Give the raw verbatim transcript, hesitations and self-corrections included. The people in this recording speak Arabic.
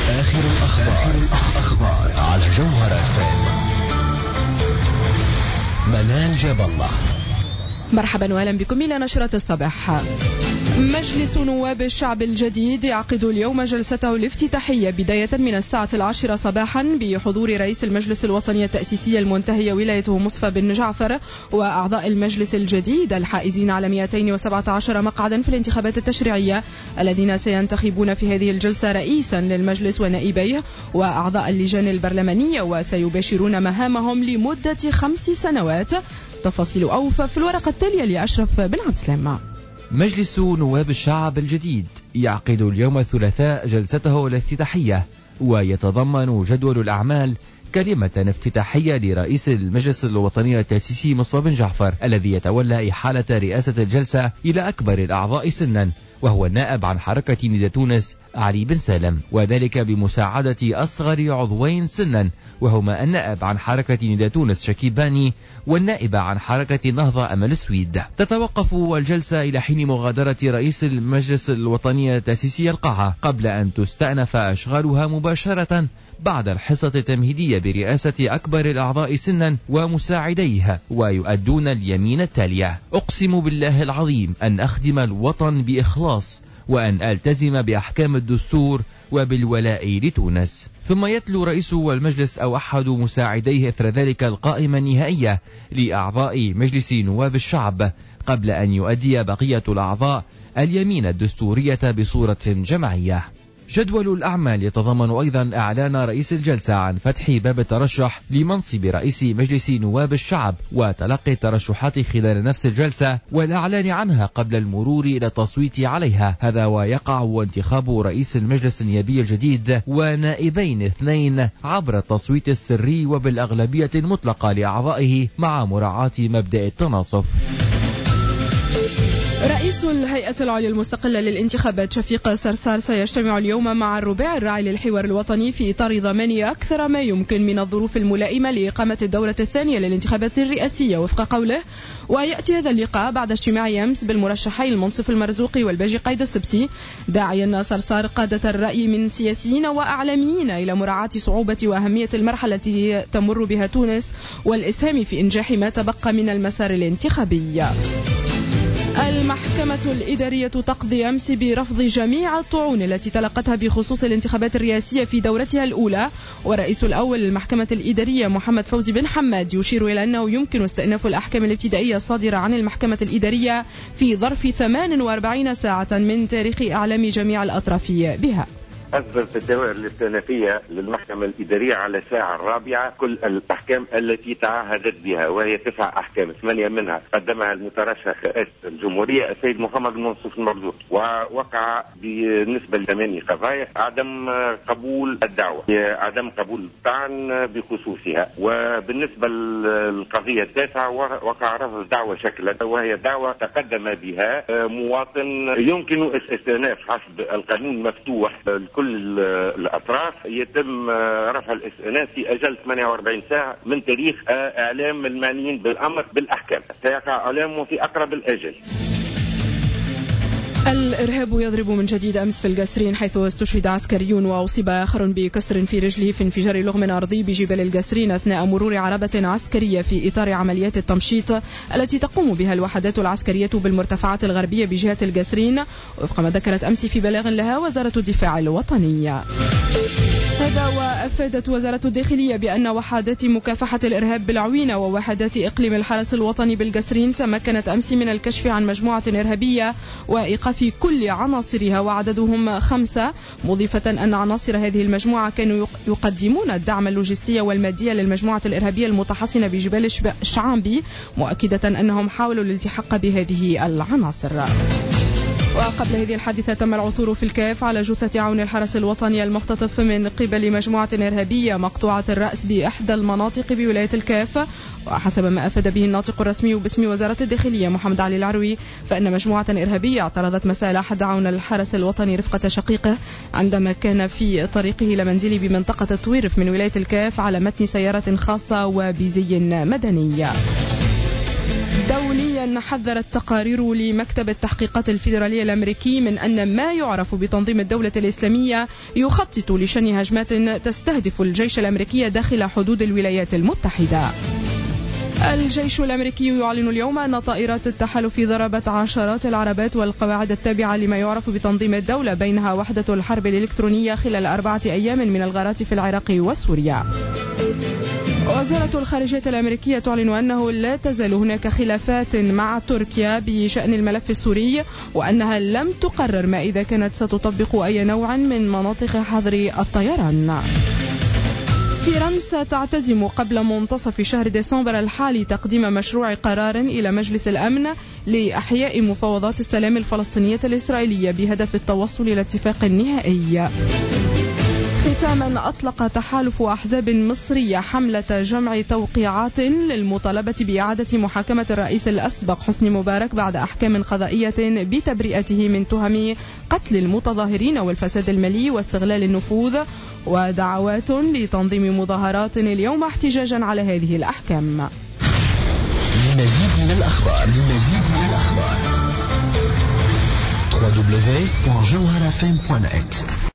آخر الأخبار, الأخبار على جوهرة اف ام. منال جاب الله. مرحبا واهلا بكم إلى نشرة الصباح. مجلس نواب الشعب الجديد يعقد اليوم جلسته الافتتاحية بداية من الساعة العاشرة صباحا بحضور رئيس المجلس الوطني التأسيسي المنتهي ولايته مصطفى بن جعفر وأعضاء المجلس الجديد الحائزين على مئتين وسبعة عشر مقعدا في الانتخابات التشريعية الذين سينتخبون في هذه الجلسة رئيسا للمجلس ونائبيه وأعضاء اللجان البرلمانية وسيباشرون مهامهم لمدة خمس سنوات. تفاصيل أوفى في الورقة التالية لأشرف بن عبد السلام. مجلس نواب الشعب الجديد يعقد اليوم الثلاثاء جلسته الافتتاحية ويتضمن جدول الأعمال كلمة افتتاحية لرئيس المجلس الوطني التأسيسي مصطفى بن جعفر الذي يتولى إحالة رئاسة الجلسة إلى أكبر الأعضاء سنا وهو النائب عن حركة ندى تونس علي بن سالم، وذلك بمساعدة أصغر عضوين سنا وهما النائب عن حركة ندى تونس شكيب باني والنائبة عن حركة نهضة أمل السويد. تتوقف الجلسة إلى حين مغادرة رئيس المجلس الوطني التأسيسي القاعة قبل أن تستأنف أشغالها مباشرة بعد الحصة التمهيدية برئاسة أكبر الأعضاء سنا ومساعديها ويؤدون اليمين التالية: أقسم بالله العظيم أن أخدم الوطن بإخلاص وأن ألتزم بأحكام الدستور وبالولاء لتونس. ثم يتلو رئيس المجلس أو أحد مساعديه إثر ذلك القائمة النهائية لأعضاء مجلس نواب الشعب قبل أن يؤدي بقية الأعضاء اليمين الدستورية بصورة جماعية. جدول الأعمال يتضمن أيضا إعلان رئيس الجلسة عن فتح باب الترشح لمنصب رئيس مجلس نواب الشعب وتلقي الترشحات خلال نفس الجلسة والإعلان عنها قبل المرور إلى التصويت عليها. هذا ويقع انتخاب رئيس المجلس النيابي الجديد ونائبين اثنين عبر التصويت السري وبالأغلبية المطلقة لأعضائه مع مراعاة مبدأ التناصف. رئيس الهيئة العليا المستقلة للانتخابات شفيق سرسار سيجتمع اليوم مع الرباع الراعي للحوار الوطني في إطار ضمان أكثر ما يمكن من الظروف الملائمة لإقامة الدورة الثانية للانتخابات الرئاسية وفق قوله. ويأتي هذا اللقاء بعد اجتماع أمس بالمرشحين المنصف المرزوقي والباجي قايد السبسي، داعيا سرسار قادة الرأي من سياسيين وأعلاميين إلى مراعاة صعوبة وأهمية المرحلة التي تمر بها تونس والإسهام في إنجاح ما تبقى من المسار الانتخابي. المحكمة الإدارية تقضي أمس برفض جميع الطعون التي تلقتها بخصوص الانتخابات الرئاسية في دورتها الأولى، ورئيس الأول للمحكمة الإدارية محمد فوزي بن حماد يشير إلى أنه يمكن استئناف الأحكام الابتدائية الصادرة عن المحكمة الإدارية في ظرف ثمان وأربعين ساعة من تاريخ إعلام جميع الأطراف بها. أصدرت الدوائر الاستئنافية للمحكمة الإدارية على الساعة الرابعة كل الأحكام التي تعهدت بها، وهي تسع أحكام، ثمانية منها قدمها المترشح رئاسة الجمهورية السيد محمد منصف المرزوق، ووقع بالنسبة لثمانية قضايا عدم قبول الدعوة، عدم قبول الطعن بخصوصها. وبالنسبة للقضية التاسعة وقع رفض الدعوة شكلا، وهي دعوة تقدم بها مواطن يمكن استئناف حسب القانون مفتوح كل الأطراف، يتم رفع الاستئناف في أجل ثمانية وأربعين ساعة من تاريخ إعلام المعنيين بالأمر بالأحكام، سيقع إعلامه في أقرب الأجل. الإرهاب يضرب من جديد أمس في القسرين، حيث استشهد عسكري وأصيب آخر بكسر في رجله في انفجار لغم أرضي بجبل القسرين أثناء مرور عربة عسكرية في إطار عمليات التمشيط التي تقوم بها الوحدات العسكرية بالمرتفعات الغربية بجهة القسرين، وفق ما ذكرت أمس في بلاغ لها وزارة الدفاع الوطني. هذا وأفادت وزارة الداخلية بأن وحدات مكافحة الإرهاب بالعوينة ووحدات إقليم الحرس الوطني بالقسرين تمكنت أمس من الكشف عن مجموعة إرهابية وإيقاف كل عناصرها وعددهم خمسة، مضيفة أن عناصر هذه المجموعة كانوا يقدمون الدعم اللوجستي والمادي للمجموعة الإرهابية المتحصنة بجبال الشعامبي، مؤكدة أنهم حاولوا الالتحاق بهذه العناصر. وقبل هذه الحادثة تم العثور في الكاف على جثة عون الحرس الوطني المختطف من قبل مجموعة إرهابية مقطوعة الرأس بإحدى المناطق بولاية الكاف. وحسب ما أفاد به الناطق الرسمي باسم وزارة الداخلية محمد علي العروي، فإن مجموعة إرهابية اعترضت مساء الأحد عون الحرس الوطني رفقة شقيقه عندما كان في طريقه لمنزله بمنطقة الطويرف من ولاية الكاف على متن سيارة خاصة وبزي مدني. دوليا حذرت تقارير لمكتب التحقيقات الفيدرالي الأمريكي من أن ما يعرف بتنظيم الدولة الإسلامية يخطط لشن هجمات تستهدف الجيش الأمريكي داخل حدود الولايات المتحدة. الجيش الأمريكي يعلن اليوم أن طائرات التحالف ضربت عشرات العربات والقواعد التابعة لما يعرف بتنظيم الدولة بينها وحدة الحرب الإلكترونية خلال أربعة أيام من الغارات في العراق وسوريا. وزارة الخارجية الأمريكية تعلن أنه لا تزال هناك خلافات مع تركيا بشأن الملف السوري، وأنها لم تقرر ما إذا كانت ستطبق أي نوع من مناطق حظر الطيران. فرنسا تعتزم قبل منتصف شهر ديسمبر الحالي تقديم مشروع قرار إلى مجلس الأمن لإحياء مفاوضات السلام الفلسطينية الإسرائيلية بهدف التوصل إلى اتفاق نهائي. ختاما، أطلق تحالف أحزاب مصرية حملة جمع توقيعات للمطالبة بإعادة محاكمة الرئيس الأسبق حسني مبارك بعد أحكام قضائية بتبرئته من تهم قتل المتظاهرين والفساد المالي واستغلال النفوذ، ودعوات لتنظيم مظاهرات اليوم احتجاجا على هذه الأحكام. لمزيد من الأخبار لمزيد من الأخبار دبليو دبليو دبليو دوت جوهرة إف إم دوت نت.